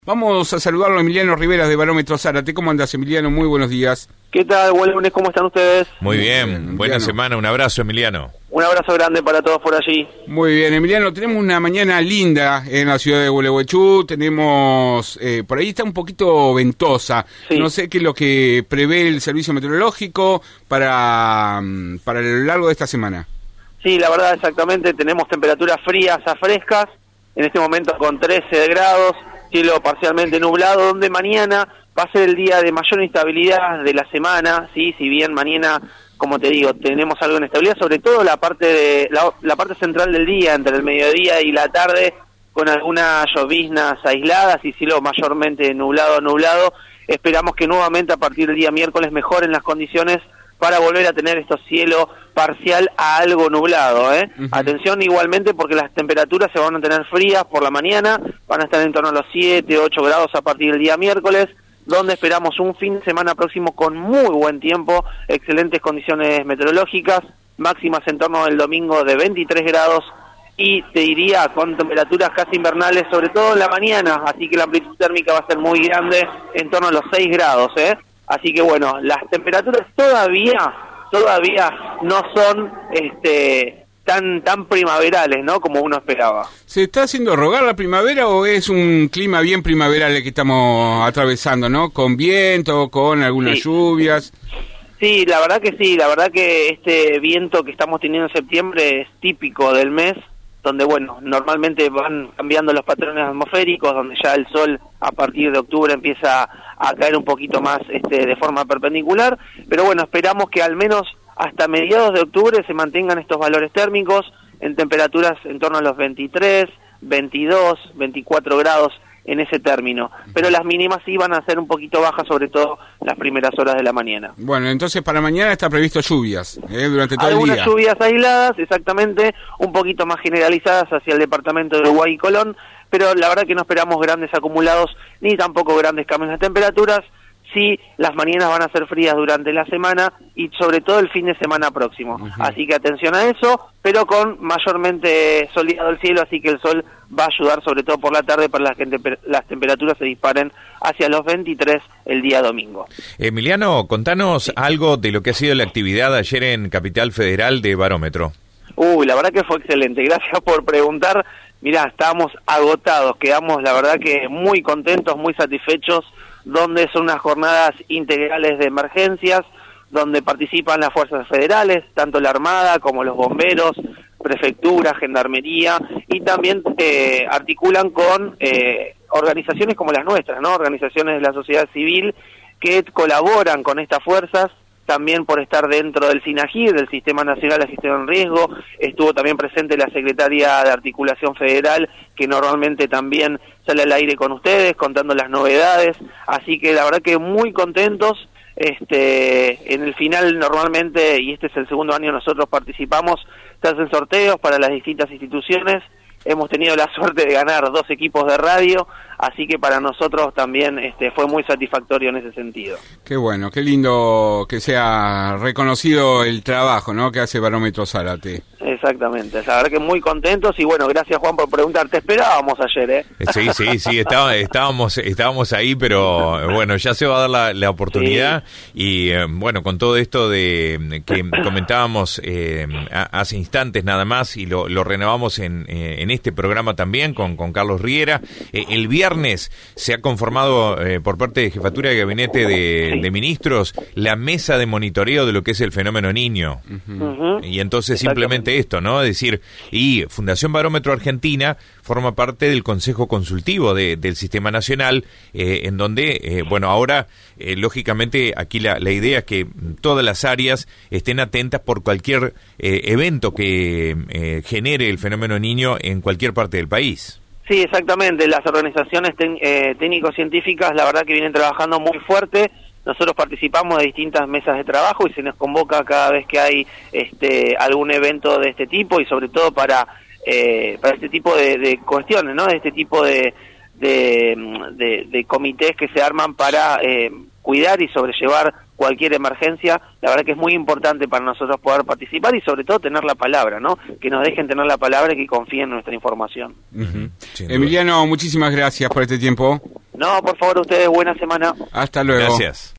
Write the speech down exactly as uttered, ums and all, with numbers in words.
Vamos a saludarlo a Emiliano Rivera de Barómetro Zárate. ¿Cómo andas, Emiliano? Muy buenos días. ¿Qué tal? Buen lunes, ¿cómo están ustedes? Muy bien, bien buena Emiliano. semana, un abrazo, Emiliano. Un abrazo grande para todos por allí. Muy bien, Emiliano, tenemos una mañana linda en la ciudad de Gualeguaychú. Tenemos, eh, por ahí está un poquito ventosa. Sí. No sé qué es lo que prevé el servicio meteorológico para, para lo largo de esta semana. Sí, la verdad, exactamente, tenemos temperaturas frías a frescas, en este momento con trece grados, cielo parcialmente nublado, donde mañana va a ser el día de mayor inestabilidad de la semana, sí, si bien mañana, como te digo, tenemos algo de inestabilidad, sobre todo la parte de la, la parte central del día, entre el mediodía y la tarde, con algunas lloviznas aisladas y cielo mayormente nublado, nublado. Esperamos que nuevamente a partir del día miércoles mejoren las condiciones para volver a tener estos cielos parcial a algo nublado, ¿eh? Uh-huh. Atención igualmente porque las temperaturas se van a tener frías por la mañana, van a estar en torno a los siete, ocho grados a partir del día miércoles, donde esperamos un fin de semana próximo con muy buen tiempo, excelentes condiciones meteorológicas, máximas en torno al domingo de veintitrés grados y te diría con temperaturas casi invernales, sobre todo en la mañana, así que la amplitud térmica va a ser muy grande, en torno a los seis grados, ¿eh? Así que bueno, las temperaturas todavía, todavía no son este tan tan primaverales, ¿no? Como uno esperaba. ¿Se está haciendo rogar la primavera o es un clima bien primaveral el que estamos atravesando, ¿no? Con viento, con algunas sí. lluvias. Sí, la verdad que sí, la verdad que este viento que estamos teniendo en septiembre es típico del mes, donde, bueno, normalmente van cambiando los patrones atmosféricos, donde ya el sol a partir de octubre empieza a caer un poquito más este, de forma perpendicular, pero bueno, esperamos que al menos hasta mediados de octubre se mantengan estos valores térmicos en temperaturas en torno a los veintitrés, veintidós, veinticuatro grados en ese término, pero las mínimas sí van a ser un poquito bajas, sobre todo las primeras horas de la mañana. Bueno, entonces para mañana está previsto lluvias, ¿eh? Durante todo Algunas el día. lluvias aisladas, exactamente, un poquito más generalizadas hacia el departamento de Uruguay y Colón, pero la verdad que no esperamos grandes acumulados ni tampoco grandes cambios de temperaturas. Sí, las mañanas van a ser frías durante la semana y sobre todo el fin de semana próximo. Uh-huh. Así que atención a eso, pero con mayormente soleado el cielo, así que el sol va a ayudar sobre todo por la tarde para que temper- las temperaturas se disparen hacia los veintitrés el día domingo. Emiliano, contanos sí. algo de lo que ha sido la actividad ayer en Capital Federal de Barómetro. Uy, la verdad que fue excelente, gracias por preguntar. Mirá, estábamos agotados, quedamos la verdad que muy contentos, muy satisfechos, donde son unas jornadas integrales de emergencias, donde participan las fuerzas federales, tanto la Armada como los bomberos, prefectura, gendarmería, y también eh, articulan con eh, organizaciones como las nuestras, ¿no? Organizaciones de la sociedad civil que colaboran con estas fuerzas, también por estar dentro del SINAGIR, del Sistema Nacional de Gestión en Riesgo. Estuvo también presente la Secretaria de Articulación Federal, que normalmente también sale al aire con ustedes, contando las novedades, así que la verdad que muy contentos. Este, en el final normalmente, y este es el segundo año nosotros participamos, se hacen sorteos para las distintas instituciones. Hemos tenido la suerte de ganar dos equipos de radio, así que para nosotros también este, fue muy satisfactorio en ese sentido. Qué bueno, qué lindo que sea reconocido el trabajo, ¿no? Que hace Barómetro Zárate. Exactamente, la verdad que muy contentos y bueno, gracias Juan por preguntar, te esperábamos ayer, ¿eh? Sí, sí, sí, estaba, estábamos estábamos ahí, pero bueno, ya se va a dar la, la oportunidad sí. Y eh, bueno, con todo esto de que comentábamos eh, hace instantes nada más y lo, lo renovamos en, eh, en este programa también con, con Carlos Riera, eh, el viernes se ha conformado eh, por parte de Jefatura de Gabinete de, sí. de Ministros la mesa de monitoreo de lo que es el fenómeno Niño. Uh-huh. Uh-huh. Y entonces simplemente esto, ¿no? Es decir, y Fundación Barómetro Argentina forma parte del Consejo Consultivo de, del Sistema Nacional, eh, en donde, eh, bueno, ahora, eh, lógicamente, aquí la, la idea es que todas las áreas estén atentas por cualquier eh, evento que eh, genere el fenómeno Niño en cualquier parte del país. Sí, exactamente. Las organizaciones ten, eh, técnico-científicas, la verdad que vienen trabajando muy fuerte. Nosotros participamos de distintas mesas de trabajo y se nos convoca cada vez que hay este algún evento de este tipo y sobre todo para eh, para este tipo de, de cuestiones, ¿no? De este tipo de de, de, de comités que se arman para eh, cuidar y sobrellevar cualquier emergencia. La verdad que es muy importante para nosotros poder participar y sobre todo tener la palabra, ¿no? Que nos dejen tener la palabra y que confíen en nuestra información. Uh-huh. Emiliano, muchísimas gracias por este tiempo. No, por favor, ustedes, buena semana. Hasta luego. Gracias.